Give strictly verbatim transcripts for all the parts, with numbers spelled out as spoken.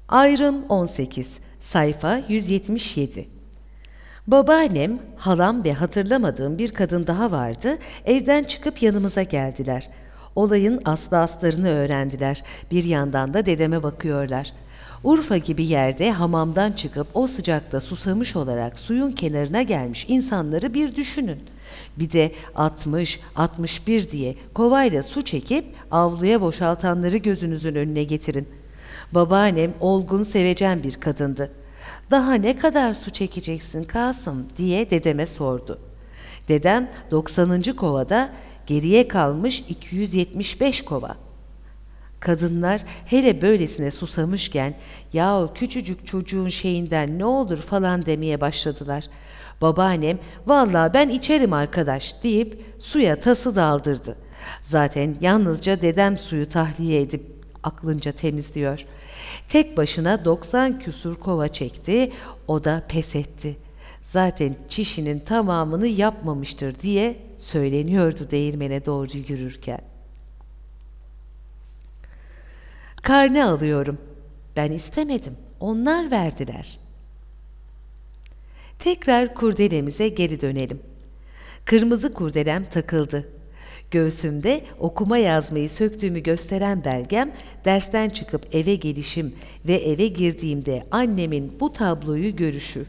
Ayrım on sekiz, sayfa yüz yetmiş yedi. Babaannem, halam ve hatırlamadığım bir kadın daha vardı, evden çıkıp yanımıza geldiler. Olayın aslı astarını öğrendiler, bir yandan da dedeme bakıyorlar. Urfa gibi yerde hamamdan çıkıp o sıcakta susamış olarak suyun kenarına gelmiş insanları bir düşünün. Bir de altmış altmış bir diye kovayla su çekip avluya boşaltanları gözünüzün önüne getirin. Babaannem olgun sevecen bir kadındı. "Daha ne kadar su çekeceksin Kasım?" diye dedeme sordu. Dedem doksanıncı kovada, geriye kalmış iki yüz yetmiş beş kova. Kadınlar hele böylesine susamışken "Yahu küçücük çocuğun şeyinden ne olur" falan demeye başladılar. Babaannem "Vallahi ben içerim arkadaş" deyip suya tası daldırdı. Zaten yalnızca dedem suyu tahliye edip aklınca temizliyor. Tek başına doksan küsur kova çekti, o da pes etti. Zaten çişinin tamamını yapmamıştır diye söyleniyordu değirmene doğru yürürken. Karne alıyorum. Ben istemedim, onlar verdiler. Tekrar kurdelemize geri dönelim. Kırmızı kurdelem takıldı. Göğsümde okuma yazmayı söktüğümü gösteren belgem, dersten çıkıp eve gelişim ve eve girdiğimde annemin bu tabloyu görüşü.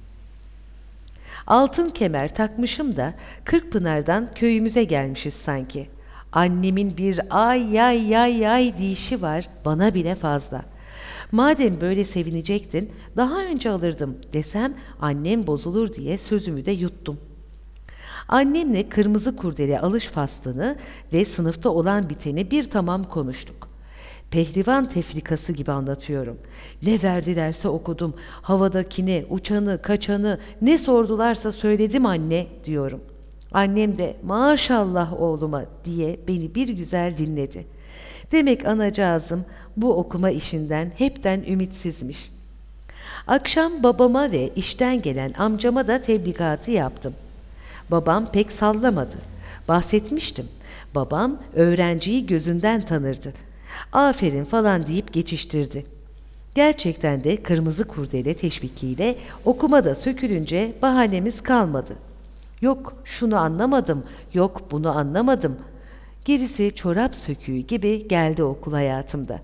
Altın kemer takmışım da Kırkpınar'dan köyümüze gelmişiz sanki. Annemin bir "ay yay yay yay" deyişi var, bana bile fazla. Madem böyle sevinecektin, daha önce alırdım desem annem bozulur diye sözümü de yuttum. Annemle kırmızı kurdele alış faslını ve sınıfta olan biteni bir tamam konuştuk. Pehlivan tefrikası gibi anlatıyorum. Ne verdilerse okudum, havadakini, uçanı, kaçanı, ne sordularsa söyledim anne diyorum. Annem de "maşallah oğluma" diye beni bir güzel dinledi. Demek anacığızım bu okuma işinden hepten ümitsizmiş. Akşam babama ve işten gelen amcama da tebligatı yaptım. Babam pek sallamadı. Bahsetmiştim. Babam öğrenciyi gözünden tanırdı. "Aferin" falan deyip geçiştirdi. Gerçekten de kırmızı kurdele teşvikiyle okumada sökülünce bahanemiz kalmadı. Yok şunu anlamadım, yok bunu anlamadım. Gerisi çorap söküğü gibi geldi okul hayatımda.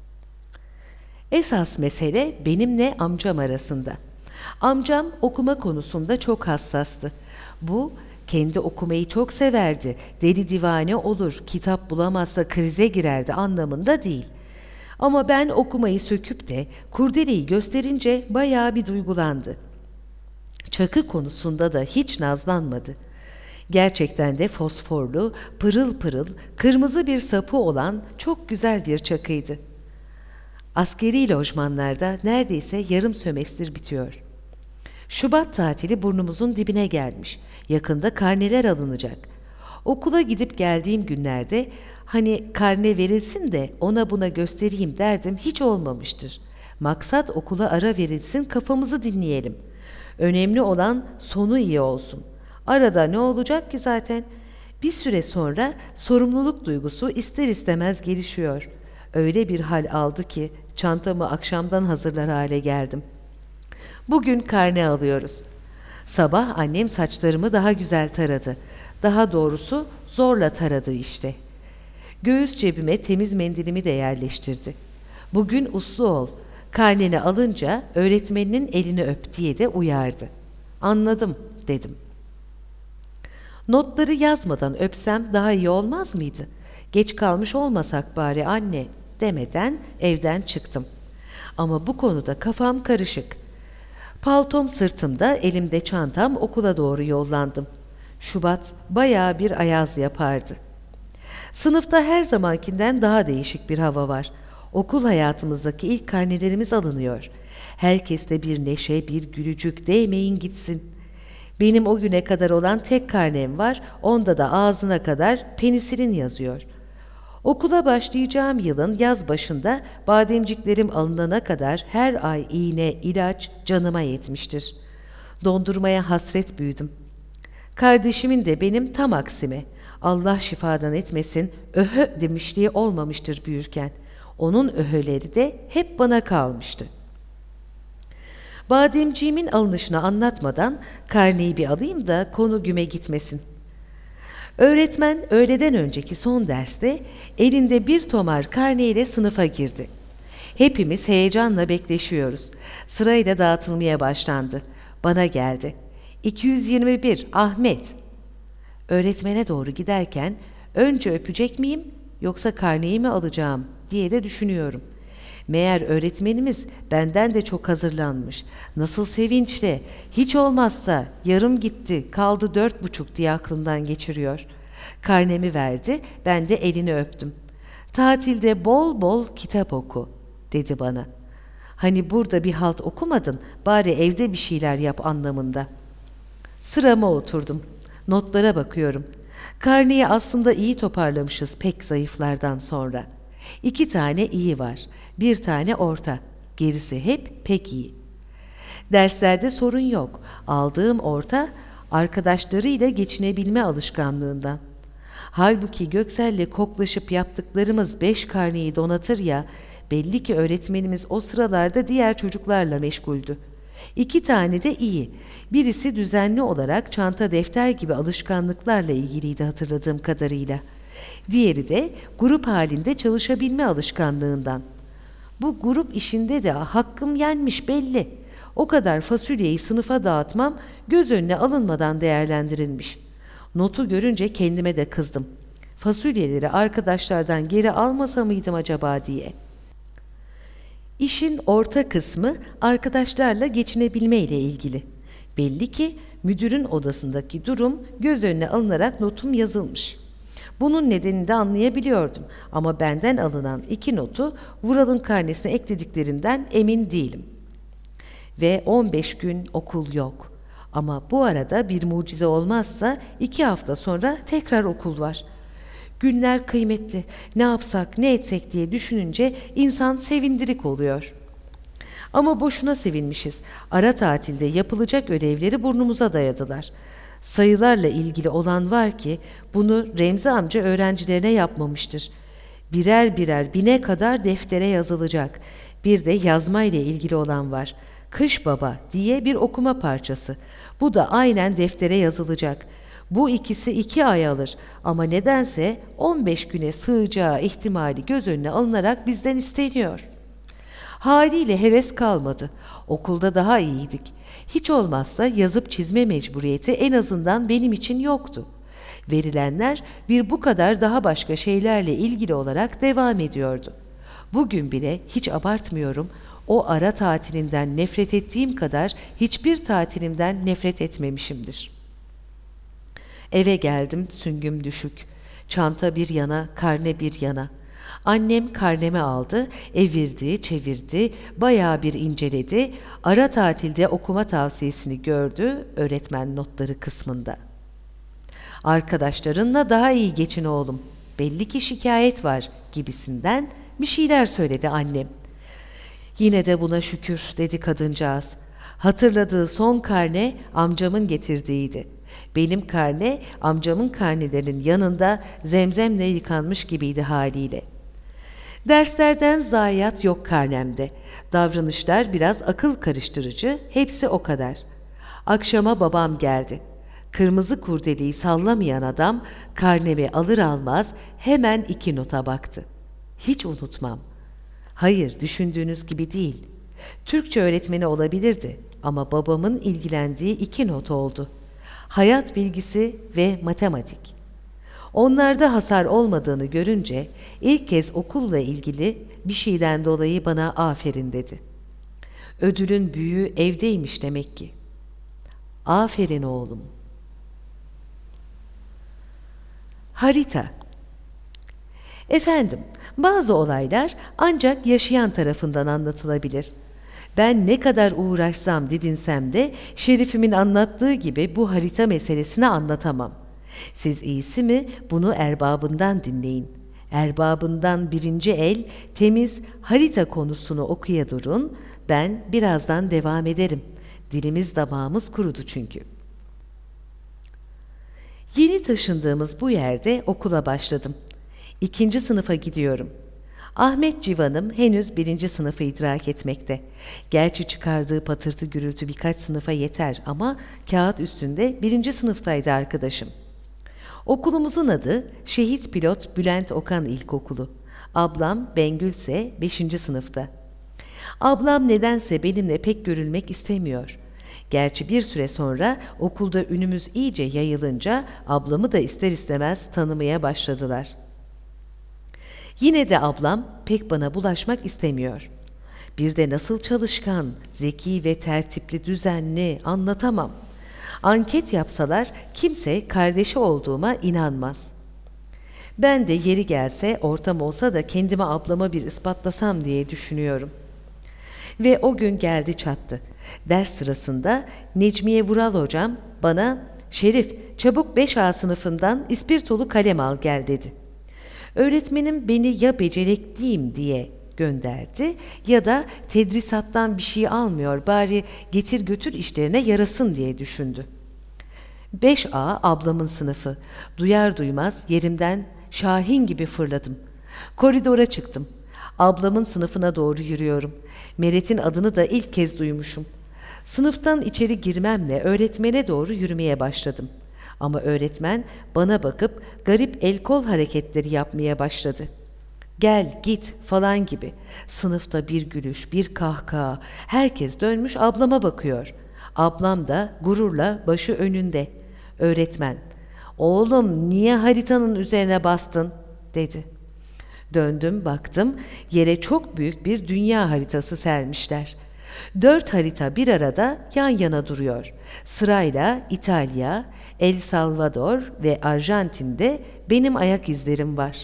Esas mesele benimle amcam arasında. Amcam okuma konusunda çok hassastı. Bu, kendi okumayı çok severdi, deli divane olur, kitap bulamazsa krize girerdi anlamında değil. Ama ben okumayı söküp de kurdeleyi gösterince bayağı bir duygulandı. Çakı konusunda da hiç nazlanmadı. Gerçekten de fosforlu, pırıl pırıl, kırmızı bir sapı olan çok güzel bir çakıydı. Askeri lojmanlarda neredeyse yarım sömestr bitiyor. Şubat tatili burnumuzun dibine gelmiş. Yakında karneler alınacak. Okula gidip geldiğim günlerde hani karne verilsin de ona buna göstereyim derdim hiç olmamıştır. Maksat okula ara verilsin, kafamızı dinleyelim. Önemli olan sonu iyi olsun. Arada ne olacak ki zaten? Bir süre sonra sorumluluk duygusu ister istemez gelişiyor. Öyle bir hal aldı ki çantamı akşamdan hazırlar hale geldim. Bugün karne alıyoruz. Sabah annem saçlarımı daha güzel taradı. Daha doğrusu zorla taradı işte. Göğüs cebime temiz mendilimi de yerleştirdi. "Bugün uslu ol. Karneni alınca öğretmeninin elini öp" diye de uyardı. "Anladım" dedim. Notları yazmadan öpsem daha iyi olmaz mıydı? Geç kalmış olmasak bari anne demeden evden çıktım. Ama bu konuda kafam karışık. Paltom sırtımda, elimde çantam, okula doğru yollandım. Şubat bayağı bir ayaz yapardı. Sınıfta her zamankinden daha değişik bir hava var. Okul hayatımızdaki ilk karnelerimiz alınıyor. Herkeste bir neşe, bir gülücük, değmeyin gitsin. Benim o güne kadar olan tek karnem var, onda da ağzına kadar penisilin yazıyor. Okula başlayacağım yılın yaz başında bademciklerim alınana kadar her ay iğne, ilaç canıma yetmiştir. Dondurmaya hasret büyüdüm. Kardeşimin de benim tam aksime, Allah şifadan etmesin, öhö demişliği olmamıştır büyürken. Onun öğeleri de hep bana kalmıştı. Bademciğimin alınışını anlatmadan karneyi bir alayım da konu güme gitmesin. Öğretmen öğleden önceki son derste elinde bir tomar karneyle sınıfa girdi. Hepimiz heyecanla bekleşiyoruz. Sırayla dağıtılmaya başlandı. Bana geldi. iki yüz yirmi bir Ahmet. Öğretmene doğru giderken önce öpecek miyim yoksa karneyi mi alacağım diye de düşünüyorum. Meğer öğretmenimiz benden de çok hazırlanmış. Nasıl sevinçli, hiç olmazsa yarım gitti, kaldı dört buçuk diye aklından geçiriyor. Karnemi verdi, ben de elini öptüm. Tatilde bol bol kitap oku, dedi bana. Hani burada bir halt okumadın, bari evde bir şeyler yap anlamında. Sırama oturdum. Notlara bakıyorum. Karneyi aslında iyi toparlamışız pek zayıflardan sonra. İki tane iyi var, bir tane orta, gerisi hep pek iyi. Derslerde sorun yok, aldığım orta arkadaşlarıyla geçinebilme alışkanlığından. Halbuki Göksel'le koklaşıp yaptıklarımız beş karneyi donatır ya, belli ki öğretmenimiz o sıralarda diğer çocuklarla meşguldü. İki tane de iyi. Birisi düzenli olarak çanta defter gibi alışkanlıklarla ilgiliydi hatırladığım kadarıyla. Diğeri de grup halinde çalışabilme alışkanlığından. Bu grup işinde de hakkım yenmiş belli. O kadar fasulyeyi sınıfa dağıtmam göz önüne alınmadan değerlendirilmiş. Notu görünce kendime de kızdım. Fasulyeleri arkadaşlardan geri almasa mıydım acaba diye. İşin orta kısmı arkadaşlarla geçinebilme ile ilgili. Belli ki müdürün odasındaki durum göz önüne alınarak notum yazılmış. Bunun nedenini de anlayabiliyordum ama benden alınan iki notu Vural'ın karnesine eklediklerinden emin değilim. Ve on beş gün okul yok. Ama bu arada bir mucize olmazsa iki hafta sonra tekrar okul var. Günler kıymetli, ne yapsak ne etsek diye düşününce insan sevindirik oluyor. Ama boşuna sevinmişiz. Ara tatilde yapılacak ödevleri burnumuza dayadılar. Sayılarla ilgili olan var ki bunu Remzi amca öğrencilerine yapmamıştır. Birer birer bine kadar deftere yazılacak. Bir de yazma ile ilgili olan var. Kış Baba diye bir okuma parçası. Bu da aynen deftere yazılacak. Bu ikisi iki ay alır ama nedense on beş güne sığacağı ihtimali göz önüne alınarak bizden isteniyor. Haliyle heves kalmadı. Okulda daha iyiydik. Hiç olmazsa yazıp çizme mecburiyeti en azından benim için yoktu. Verilenler bir bu kadar daha başka şeylerle ilgili olarak devam ediyordu. Bugün bile hiç abartmıyorum, o ara tatilinden nefret ettiğim kadar hiçbir tatilimden nefret etmemişimdir. Eve geldim, süngüm düşük. Çanta bir yana, karne bir yana. Annem karnemi aldı, evirdi, çevirdi, bayağı bir inceledi. Ara tatilde okuma tavsiyesini gördü öğretmen notları kısmında. Arkadaşlarınla daha iyi geçin oğlum. Belli ki şikayet var gibisinden bir şeyler söyledi annem. Yine de buna şükür dedi kadıncağız. Hatırladığı son karne amcamın getirdiğiydi. Benim karne amcamın karnelerinin yanında zemzemle yıkanmış gibiydi haliyle. Derslerden zayiat yok karnemde. Davranışlar biraz akıl karıştırıcı, hepsi o kadar. Akşama babam geldi. Kırmızı kurdeleyi sallamayan adam karnemi alır almaz hemen iki nota baktı. Hiç unutmam. Hayır, düşündüğünüz gibi değil. Türkçe öğretmeni olabilirdi ama babamın ilgilendiği iki not oldu. Hayat bilgisi ve matematik. Onlarda hasar olmadığını görünce ilk kez okulla ilgili bir şeyden dolayı bana aferin dedi. Ödülün büyüğü evdeymiş demek ki. Aferin oğlum. Harita. Efendim, bazı olaylar ancak yaşayan tarafından anlatılabilir. Ben ne kadar uğraşsam didinsem de Şerif'imin anlattığı gibi bu harita meselesini anlatamam. Siz iyisi mi bunu erbabından dinleyin. Erbabından birinci el temiz harita konusunu okuya durun, ben birazdan devam ederim. Dilimiz damağımız kurudu çünkü. Yeni taşındığımız bu yerde okula başladım. İkinci sınıfa gidiyorum. Ahmet Civan'ım henüz birinci sınıfı idrak etmekte. Gerçi çıkardığı patırtı gürültü birkaç sınıfa yeter ama kağıt üstünde birinci sınıftaydı arkadaşım. Okulumuzun adı Şehit Pilot Bülent Okan İlkokulu. Ablam Bengül ise beşinci sınıfta. Ablam nedense benimle pek görülmek istemiyor. Gerçi bir süre sonra okulda ünümüz iyice yayılınca ablamı da ister istemez tanımaya başladılar. Yine de ablam pek bana bulaşmak istemiyor. Bir de nasıl çalışkan, zeki ve tertipli, düzenli anlatamam. Anket yapsalar kimse kardeşi olduğuma inanmaz. Ben de yeri gelse ortam olsa da kendime ablama bir ispatlasam diye düşünüyorum. Ve o gün geldi çattı. Ders sırasında Necmiye Vural hocam bana "Şerif, çabuk beş A sınıfından ispirtolu kalem al gel" dedi. Öğretmenim beni ya becerikliyim diye gönderdi ya da tedrisattan bir şey almıyor, bari getir götür işlerine yarasın diye düşündü. beş A ablamın sınıfı. Duyar duymaz yerimden şahin gibi fırladım. Koridora çıktım. Ablamın sınıfına doğru yürüyorum. Meret'in adını da ilk kez duymuşum. Sınıftan içeri girmemle öğretmene doğru yürümeye başladım. Ama öğretmen bana bakıp garip el kol hareketleri yapmaya başladı. Gel git falan gibi. Sınıfta bir gülüş, bir kahkaha. Herkes dönmüş ablama bakıyor. Ablam da gururla başı önünde. Öğretmen, "Oğlum niye haritanın üzerine bastın?" dedi. Döndüm baktım, yere çok büyük bir dünya haritası sermişler. Dört harita bir arada yan yana duruyor. Sırayla İtalya, El Salvador ve Arjantin'de benim ayak izlerim var.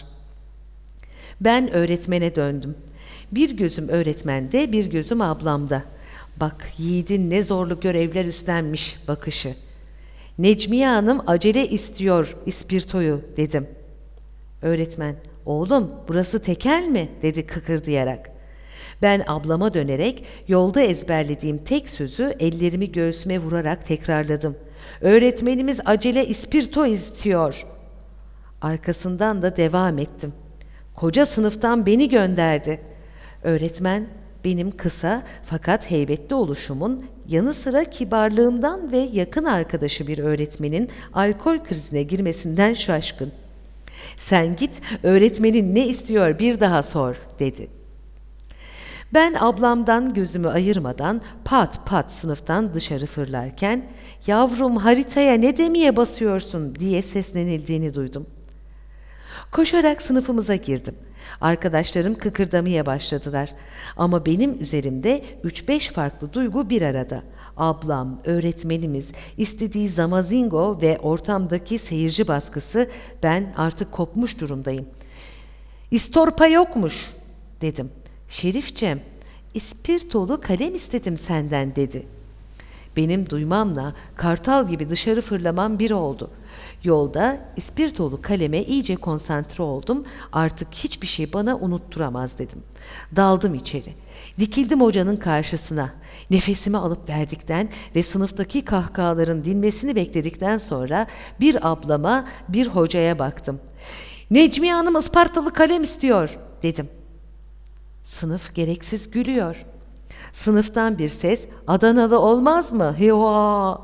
Ben öğretmene döndüm. Bir gözüm öğretmende, bir gözüm ablamda. Bak yiğidin ne zorlu görevler üstlenmiş bakışı. "Necmiye Hanım acele istiyor ispirtoyu" dedim. Öğretmen, "Oğlum burası tekel mi?" dedi kıkırdayarak. Ben ablama dönerek yolda ezberlediğim tek sözü ellerimi göğsüme vurarak tekrarladım. "Öğretmenimiz acele ispirto istiyor." Arkasından da devam ettim. "Koca sınıftan beni gönderdi." Öğretmen benim kısa fakat heybetli oluşumun yanı sıra kibarlığımdan ve yakın arkadaşı bir öğretmenin alkol krizine girmesinden şaşkın. "Sen git, öğretmenin ne istiyor bir daha sor" dedi. Ben ablamdan gözümü ayırmadan pat pat sınıftan dışarı fırlarken "Yavrum haritaya ne demeye basıyorsun?" diye seslenildiğini duydum. Koşarak sınıfımıza girdim. Arkadaşlarım kıkırdamaya başladılar. Ama benim üzerimde üç beş farklı duygu bir arada. Ablam, öğretmenimiz, istediği zamazingo ve ortamdaki seyirci baskısı, ben artık kopmuş durumdayım. "İstorpa yokmuş" dedim. "Şerifçem, ispirtolu kalem istedim senden" dedi. Benim duymamla kartal gibi dışarı fırlamam bir oldu. Yolda ispirtolu kaleme iyice konsantre oldum. Artık hiçbir şey bana unutturamaz dedim. Daldım içeri. Dikildim hocanın karşısına. Nefesimi alıp verdikten ve sınıftaki kahkahaların dinmesini bekledikten sonra bir ablama, bir hocaya baktım. "Necmiye Hanım Ispartalı kalem istiyor" dedim. Sınıf gereksiz gülüyor. Sınıftan bir ses, "Adanalı olmaz mı? Hiva!"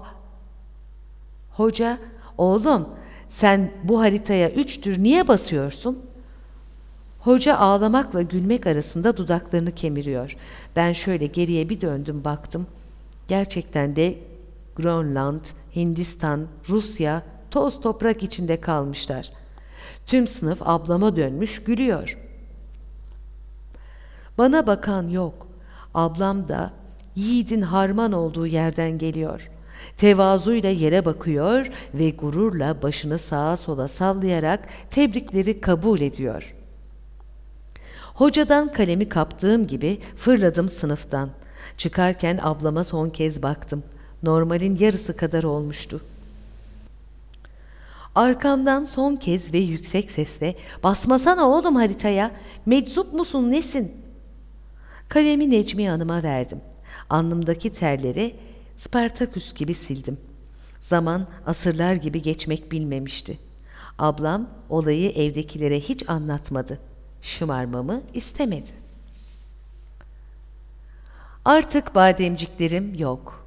Hoca, "Oğlum sen bu haritaya üçtür niye basıyorsun?" Hoca ağlamakla gülmek arasında dudaklarını kemiriyor. Ben şöyle geriye bir döndüm baktım. Gerçekten de Grönland, Hindistan, Rusya toz toprak içinde kalmışlar. Tüm sınıf ablama dönmüş gülüyor. Bana bakan yok. Ablam da yiğidin harman olduğu yerden geliyor. Tevazuyla yere bakıyor ve gururla başını sağa sola sallayarak tebrikleri kabul ediyor. Hocadan kalemi kaptığım gibi fırladım sınıftan. Çıkarken ablama son kez baktım. Normalin yarısı kadar olmuştu. Arkamdan son kez ve yüksek sesle "Basmasana oğlum haritaya, meczup musun nesin?" Kalemi Necmiye Hanım'a verdim. Alnımdaki terleri Spartaküs gibi sildim. Zaman asırlar gibi geçmek bilmemişti. Ablam olayı evdekilere hiç anlatmadı. Şımarmamı istemedi. Artık bademciklerim yok.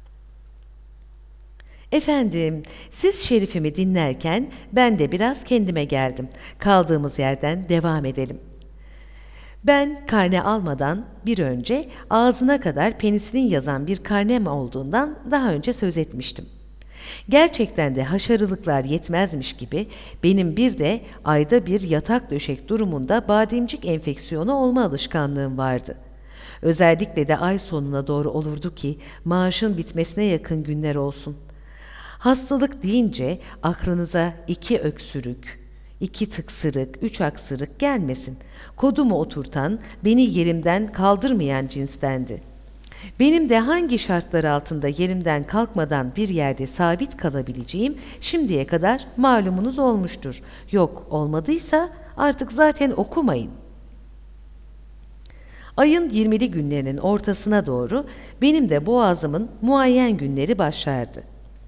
Efendim, siz Şerif'imi dinlerken ben de biraz kendime geldim. Kaldığımız yerden devam edelim. Ben karne almadan bir önce ağzına kadar penisilin yazan bir karnem olduğundan daha önce söz etmiştim. Gerçekten de haşarılıklar yetmezmiş gibi benim bir de ayda bir yatak döşek durumunda bademcik enfeksiyonu olma alışkanlığım vardı. Özellikle de ay sonuna doğru olurdu ki maaşın bitmesine yakın günler olsun. Hastalık deyince aklınıza iki öksürük, iki tıksırık, üç aksırık gelmesin. Kodumu oturtan, beni yerimden kaldırmayan cinstendi. Benim de hangi şartlar altında yerimden kalkmadan bir yerde sabit kalabileceğim şimdiye kadar malumunuz olmuştur. Yok olmadıysa artık zaten okumayın. Ayın yirmili günlerinin ortasına doğru benim de boğazımın muayyen günleri başlardı.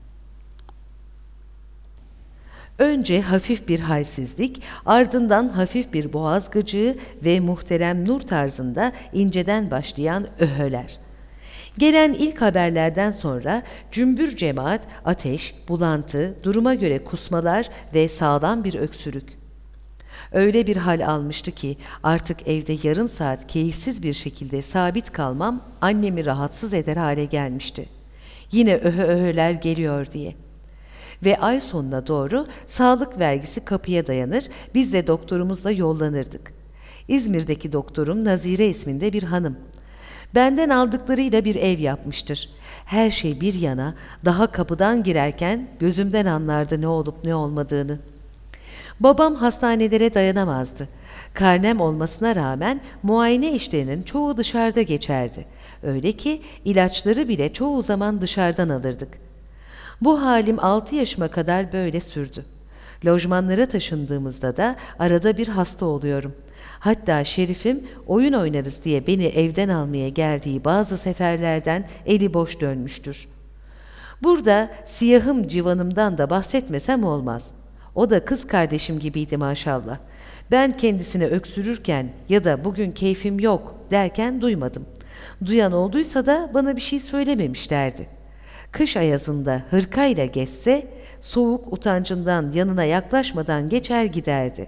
Önce hafif bir halsizlik, ardından hafif bir boğaz gıcığı ve muhterem Nur tarzında inceden başlayan öhöler. Gelen ilk haberlerden sonra cümbür cemaat ateş, bulantı, duruma göre kusmalar ve sağlam bir öksürük. Öyle bir hal almıştı ki artık evde yarım saat keyifsiz bir şekilde sabit kalmam annemi rahatsız eder hale gelmişti. Yine öhö öhöler geliyor diye. Ve ay sonuna doğru sağlık vergisi kapıya dayanır, biz de doktorumuzla yollanırdık. İzmir'deki doktorum Nazire isminde bir hanım. Benden aldıklarıyla bir ev yapmıştır. Her şey bir yana, daha kapıdan girerken gözümden anlardı ne olup ne olmadığını. Babam hastanelere dayanamazdı. Karnem olmasına rağmen muayene işlerinin çoğu dışarıda geçerdi. Öyle ki ilaçları bile çoğu zaman dışarıdan alırdık. Bu halim altı yaşıma kadar böyle sürdü. Lojmanlara taşındığımızda da arada bir hasta oluyorum. Hatta Şerif'im oyun oynarız diye beni evden almaya geldiği bazı seferlerden eli boş dönmüştür. Burada siyahım civanımdan da bahsetmesem olmaz. O da kız kardeşim gibiydi maşallah. Ben kendisine öksürürken ya da bugün keyfim yok derken duymadım. Duyan olduysa da bana bir şey söylememişlerdi. Kış ayazında hırkayla geçse, soğuk utancından yanına yaklaşmadan geçer giderdi.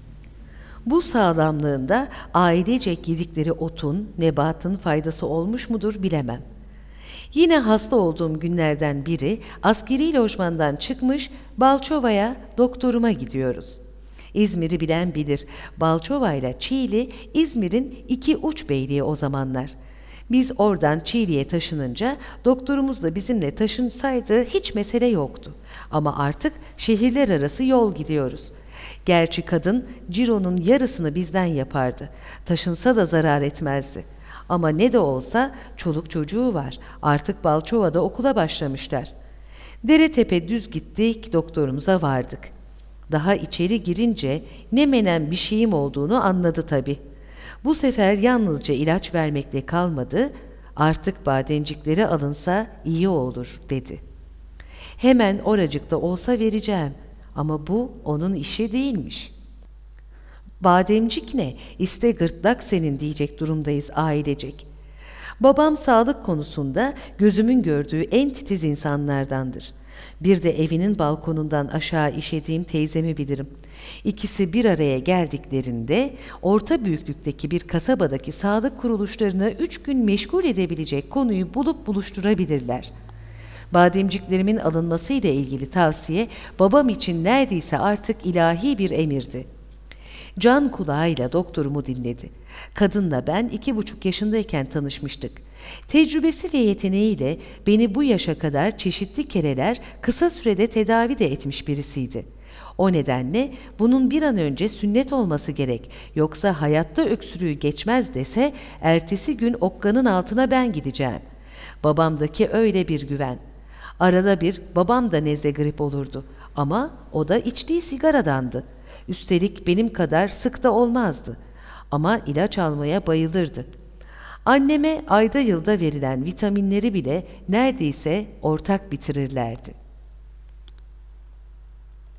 Bu sağlamlığında ailecek yedikleri otun, nebatın faydası olmuş mudur bilemem. Yine hasta olduğum günlerden biri askeri lojmandan çıkmış Balçova'ya doktoruma gidiyoruz. İzmir'i bilen bilir. Balçova ile Çiğli İzmir'in iki uç beyliği o zamanlar. Biz oradan Çiğli'ye taşınınca doktorumuz da bizimle taşınsaydı hiç mesele yoktu. Ama artık şehirler arası yol gidiyoruz. Gerçi kadın cironun yarısını bizden yapardı. Taşınsa da zarar etmezdi. Ama ne de olsa çoluk çocuğu var. Artık Balçova'da okula başlamışlar. Dere tepe düz gittik, doktorumuza vardık. Daha içeri girince ne menen bir şeyim olduğunu anladı tabii. Bu sefer yalnızca ilaç vermekle kalmadı, artık bademcikleri alınsa iyi olur dedi. Hemen oracıkta olsa vereceğim ama bu onun işi değilmiş. Bademcik ne, iste gırtlak senin diyecek durumdayız ailecek. Babam sağlık konusunda gözümün gördüğü en titiz insanlardandır. Bir de evinin balkonundan aşağı işediğim teyzemi bilirim. İkisi bir araya geldiklerinde orta büyüklükteki bir kasabadaki sağlık kuruluşlarını üç gün meşgul edebilecek konuyu bulup buluşturabilirler. Bademciklerimin alınması ile ilgili tavsiye babam için neredeyse artık ilahi bir emirdi. Can kulağıyla doktorumu dinledi. Kadınla ben iki buçuk yaşındayken tanışmıştık. Tecrübesi ve yeteneğiyle beni bu yaşa kadar çeşitli kereler kısa sürede tedavi de etmiş birisiydi. O nedenle bunun bir an önce sünnet olması gerek, yoksa hayatta öksürüğü geçmez dese ertesi gün okkanın altına ben gideceğim. Babamdaki öyle bir güven. Arada bir babam da nezle grip olurdu ama o da içtiği sigaradandı. Üstelik benim kadar sık da olmazdı. Ama ilaç almaya bayılırdı. Anneme ayda yılda verilen vitaminleri bile neredeyse ortak bitirirlerdi.